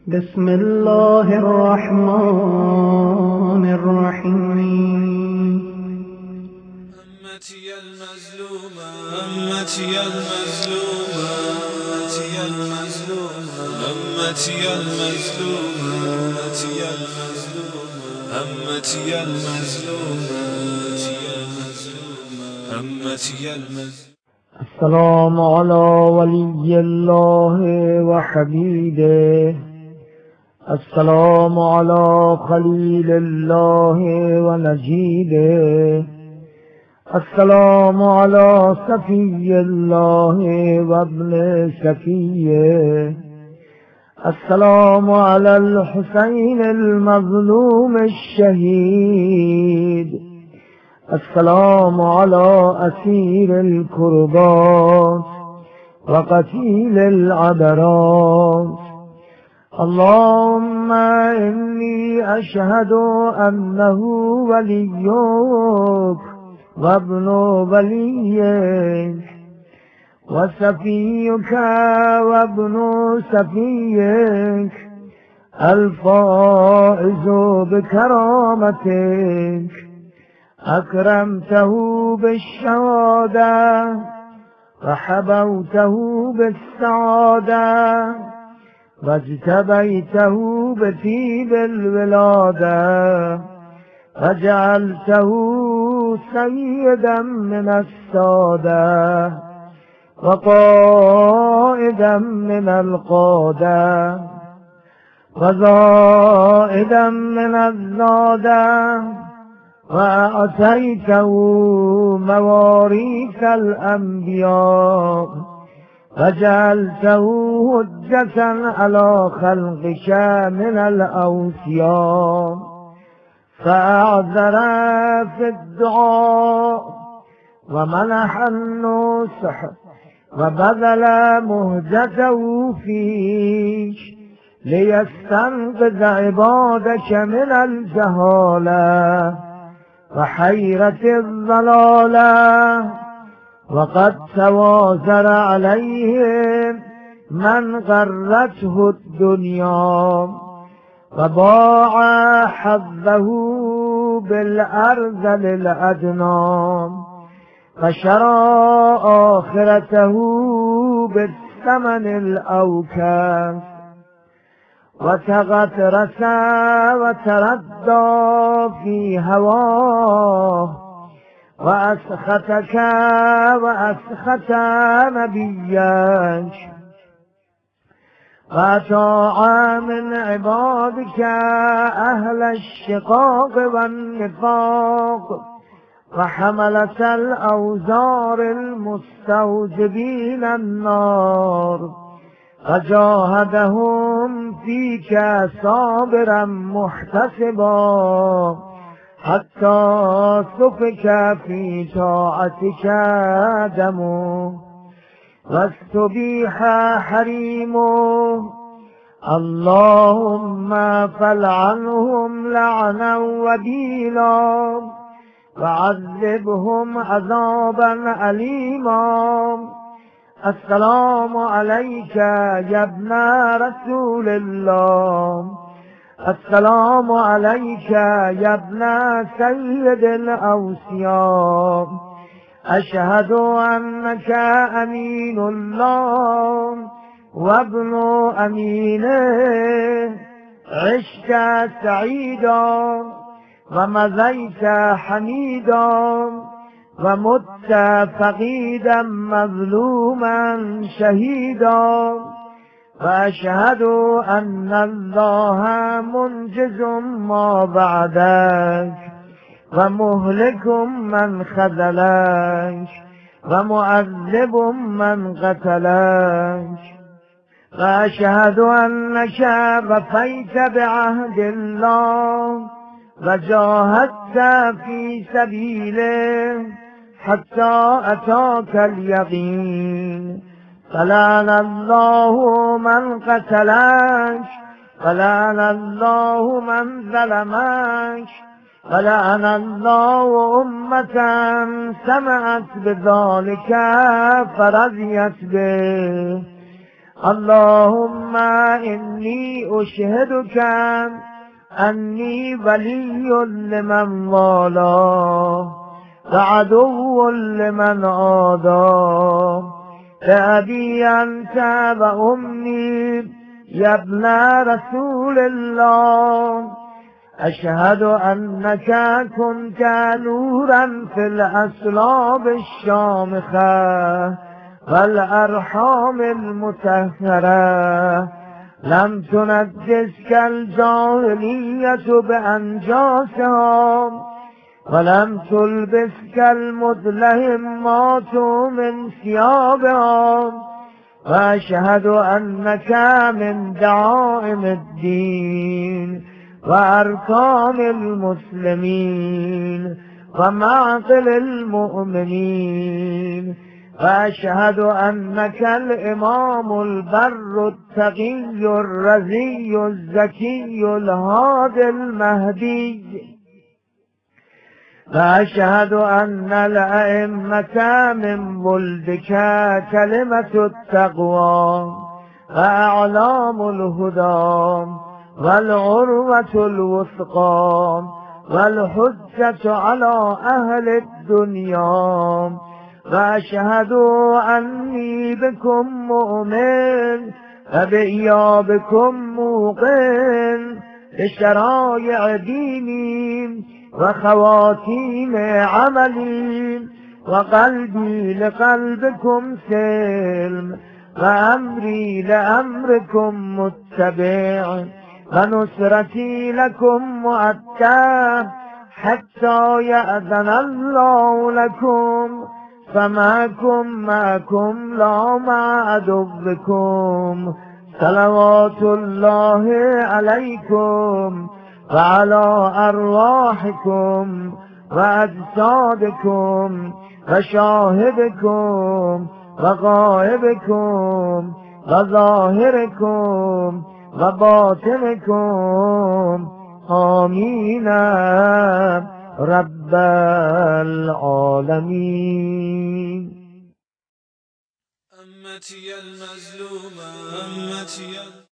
بسم الله الرحمن الرحیم. أمتي المظلومة أمتي المظلومة أمتي المظلومة أمتي المظلومة أمتي المظلومة. السلام على ولي الله وحبيبه، السلام على خليل الله ونجيبه، السلام على صفي الله وابن صفيه، السلام على الحسين المظلوم الشهيد، السلام على أسير الكربات وقتيل العبرات. اللهم إني أشهد أنه وليك وابن وليك وصفيك وابن صفيك الفائز بكرامتك، أكرمته بالشهادة وحبوته بالسعادة واجتبيته بطيب الولادة وجعلته سيدا من السادة وقائدا من القادة وزائدا من الزادة، وأعطيته مواريث الأنبياء وجعلته حجة على خلقك من الأوصياء، فأعذر في الدعاء ومنح النصح وبذل مهجته فيك ليستنقذ عبادك من الجهالة وحيرة الضلالة، وقد توازر عليهم من غرته الدنيا وباع حظه بالأرذل الأدنى وشرى آخرته بالثمن الأوكاس، وتغطرس وتردى في هواه وأسختك وأسخت نبيك، وأطاع من عبادك أهل الشقاق والنفاق وحملة الأوزار المستوجبين النار، وجاهدهم فيك صابرا محتسبا حتى سفك في طاعتك دمه واستبيح حريمه. اللهم فلعنهم لعنا وبيلا وعذبهم عذابا أليما. السلام عليك يا ابن رسول الله، السلام عليك يا ابن سيد الأوصياء، أشهد أنك أمين الله وابن أمينه، عشت سعيدا ومضيت حميدا ومت فقيدا مظلوما شهيدا، وأشهد أن الله منجز ما بعدك ومهلك من خذلك ومعذب من قتلك، وأشهد أنك وفيت بعهد الله وجاهدت في سبيله حتى أتاك اليقين، فلعن الله من قتلك ولعن الله من ظلمك ولعن الله أمة سمعت بذلك فرضيت به. اللهم إني أشهدك أني ولي لمن والاه وعدو لمن عاداه بأبي أنت وأمي يا ابن رسول الله أشهد أنك كنت نورا في الأصلاب الشامخة والأرحام المطهرة لم تنجسك الجاهلية بأنجاسها ولم تلبسك المدلهمات من ثيابها وأشهد أنك من دعائم الدين وأركان المسلمين ومعقل المؤمنين وأشهد أنك الإمام البر التقي الرزي الزكي الهادي المهدي وأشهد أن الأئمة من ولدك كلمة التقوى وأعلام الهدى والعروة الوثقى والحجة على أهل الدنيا وأشهد أني بكم مؤمن وبإيابكم موقن بشرائع ديني وخواتيم عملي وقلبي لقلبكم سلم وأمري لأمركم متبع ونصرتي لكم مؤتى حتى يأذن الله لكم فمعكم معكم لا مع عدوكم صلوات الله عليكم وعلى أرواحكم وأجسادكم وشاهدكم وغائبكم وظاهركم وباطنكم آمين رب العالمين. أمتي المظلومة